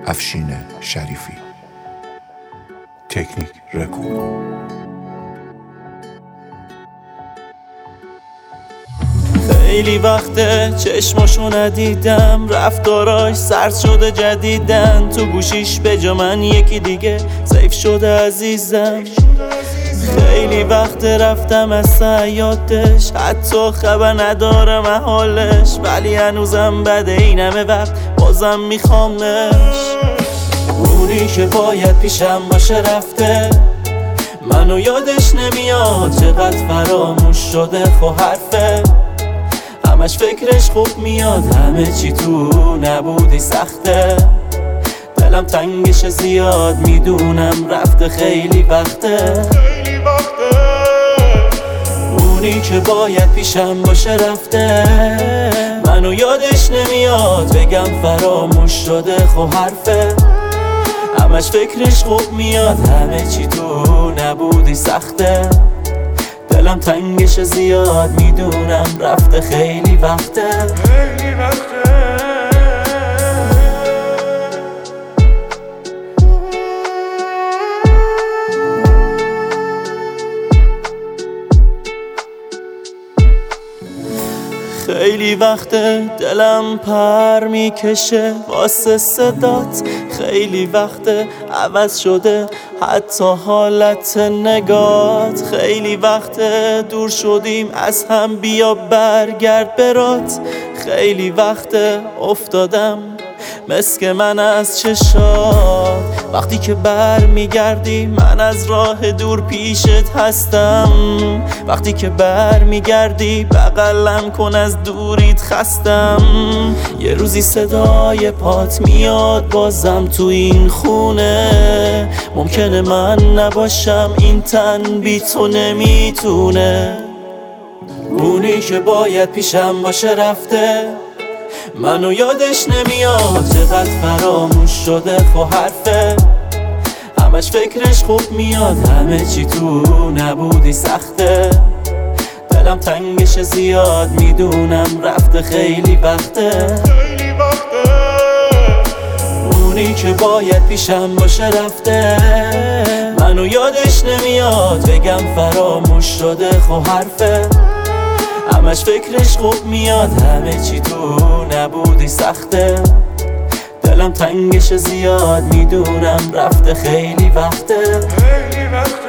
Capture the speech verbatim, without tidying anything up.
افشین شریفی. تکنیک رکورد. خیلی وقته چشماشو ندیدم، رفتاراش سرد شده جدیدن، تو گوشیش به جا من یکی دیگه سیف شده عزیزم. خیلی وقت رفتم از سیادش، حتی خبر ندارم حالش، ولی هنوزم بعد این همه وقت بازم میخوامش. اونی که باید پیشم باشه رفته، منو یادش نمیاد، چقدر فراموش شده خو حرفه، همش فکرش خوب میاد، همه چی تو نبودی سخته، دلم تنگش زیاد، میدونم رفته خیلی وقته. اونی که باید پیشم باشه رفته، منو یادش نمیاد، بگم فراموش شده خو حرفه، همش فکرش خوب میاد، همه چی تو نبودی سخته، دلم تنگش زیاد، میدونم رفته خیلی وقته خیلی وقته. خیلی وقته دلم پر میکشه واسه صدات، خیلی وقته عوض شده حتی حالت نگات، خیلی وقته دور شدیم از هم، بیا برگرد برات، خیلی وقته افتادم مسک من از چشات، وقتی که بر میگردی من از راه دور پیشت هستم، وقتی که بر میگردی بغلم کن از دوریت خستم، یه روزی صدای پات میاد بازم تو این خونه، ممکنه من نباشم این تن بی تو نمیتونه. اونی که باید پیشم باشه رفته، منو یادش نمیاد، چقدر فراموش شده خو حرفه، همش فکرش خوب میاد، همه چی تو نبودی سخته، دلم تنگش زیاد، میدونم رفته خیلی وقته خیلی وقته. اونی که باید پیشم باشه رفته، منو یادش نمیاد، بگم فراموش شده خو حرفه، همش فکرش خوب میاد، همه چی تو نبودی سخته، دلم تنگش زیاد، میدونم رفته خیلی وقته خیلی وقته.